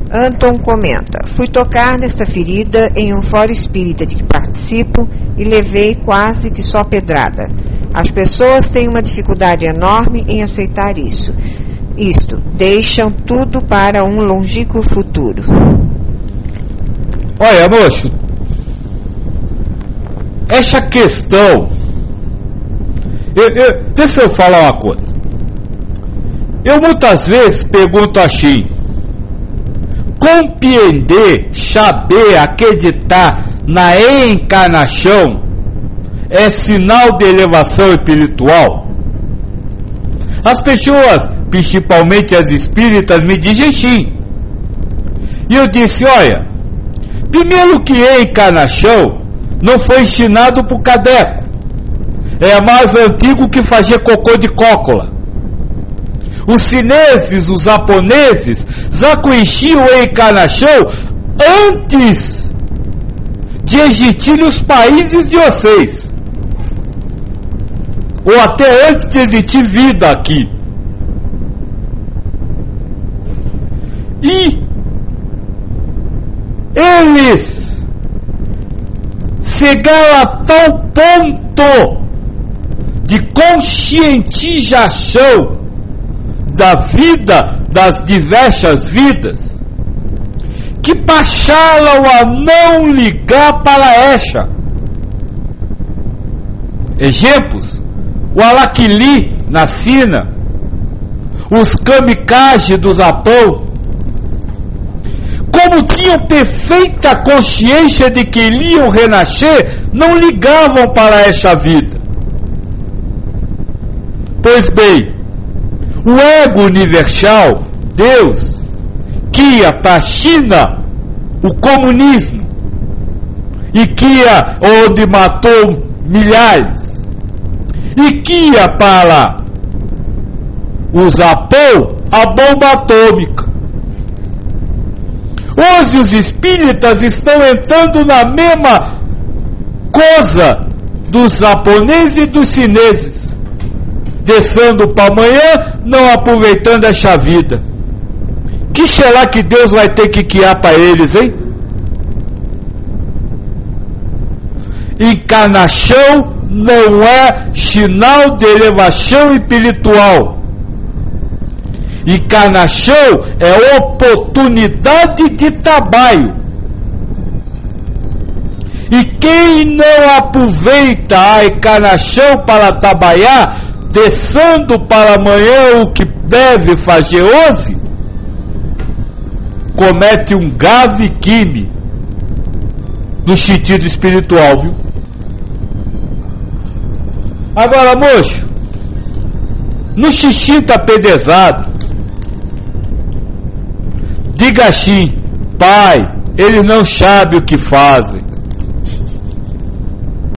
Anton comenta: fui tocar nesta ferida em um fórum espírita de que participo e levei quase que só pedrada. As pessoas têm uma dificuldade enorme em aceitar isso. Deixam tudo para um longínquo futuro. Olha, moço, essa questão, deixa eu falar uma coisa. Eu muitas vezes pergunto assim: compreender, saber, acreditar na encarnação é sinal de elevação espiritual? As pessoas, principalmente as espíritas, me dizem sim. E eu disse: olha, primeiro que encarnação não foi ensinado por Kardec. É mais antigo que fazer cocô de cócola. Os chineses, os japoneses já conheciam a encarnação antes de existirem os países de vocês, ou até antes de existir vida aqui. E eles chegaram a tal ponto de conscientização da vida, das diversas vidas, que passaram a não ligar para essa. Exemplos: o Alaquili na China, os kamikaze do Japão. Como tinham perfeita consciência de que iriam renascer, não ligavam para essa vida. Pois bem, o ego universal, Deus, que ia para a China o comunismo, e que ia onde matou milhares, e que ia para o Japão a bomba atômica. Hoje os espíritas estão entrando na mesma coisa dos japoneses e dos chineses, deixando para amanhã, não aproveitando essa vida. Que será que Deus vai ter que criar para eles, hein? Encarnação não é sinal de elevação espiritual. Encarnação é oportunidade de trabalho. E quem não aproveita a encarnação para trabalhar, deixando para amanhã o que deve fazer hoje, comete um grave crime no sentido espiritual, viu? Agora, moço, não se sinta apedrezado. Diga assim: pai, eles não sabem o que fazem.